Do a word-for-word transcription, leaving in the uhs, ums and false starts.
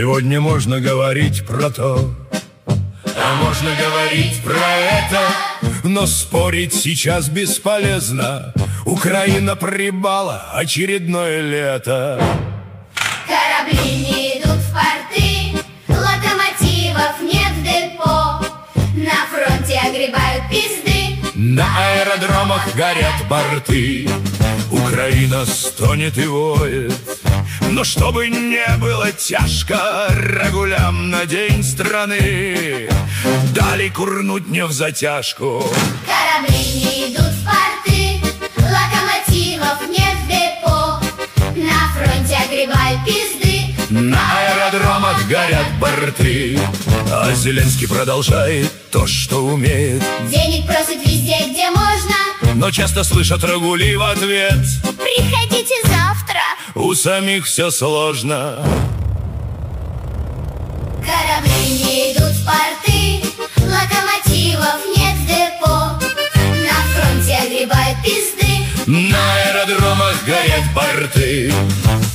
Сегодня можно говорить про то, а можно говорить про это, но спорить сейчас бесполезно. Украина прибала очередное лето. Корабли не идут в порты, локомотивов нет в депо, на фронте огребают пизды, на аэродромах горят борты. Украина стонет и воет, но чтобы не было тяжко рагулям на день страны, дали курнуть не в затяжку. Корабли не идут в порты, локомотивов нет в депо, на фронте огребают пизды, на аэродромах горят борты. А Зеленский продолжает то, что умеет. Денег просит везде, где можно, но часто слышат рагули в ответ: приходите завтра. У самих все сложно. Корабли не идут в порты, локомотивов нет в депо, на фронте огребают пизды, на аэродромах горят борты.